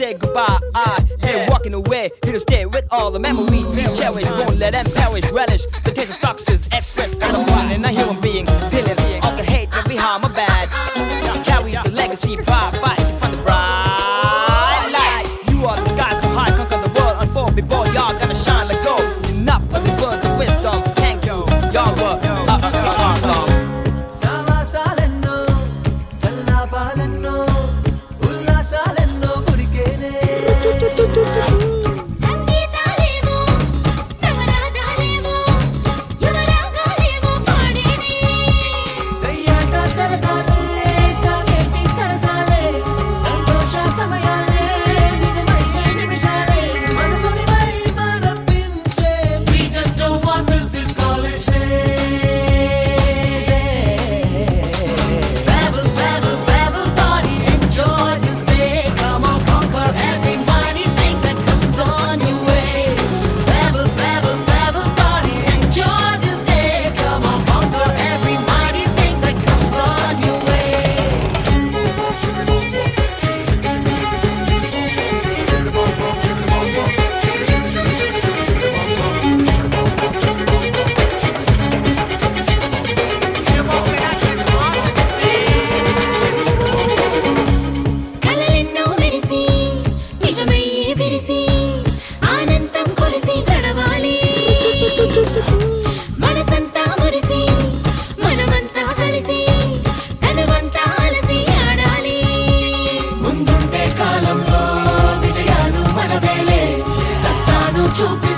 say goodbye. They're walking away, here to stay with all the memories we cherish. Won't let them perish, relish the taste of success, express out of fun in a human being. Feeling of the hate that we harm or bad. Carry the legacy, pride, fight from the bright light. You are the sky so high, conquer the world, unfold before y'all gonna shine like gold. Enough of these words of wisdom, thank you. Y'all were awesome. Savasalenno, sallapalenno, ullasalenno kurikene. సంగీతాలేమో నవరాగాలేమో యువరాగాలేమో పాడేనే జయ్యాట సరదాలే సాగేటి సరసాలే సంతోష సమయాలే నిజమయ్యే నిమిషాలే మనసుని మైమరపించే. We just don't want miss this college days. Babble, babble, babble, party, enjoy this day. Come on, conquer every mighty thing that comes on your way. Babble, babble, babble, party, enjoy this day. Come on, conquer every mighty thing that comes on your way. కలలెన్నో మెరిసి నిజమయ్యే విరిసి ఆనందం కురిసి తడవాలి మనసంతా మురిసి మనమంతా కలిసి తనువంతా అలసి ఆడాలి. ముందుండే కాలంలో విజయాలు మనవేలే సత్తాను చూపి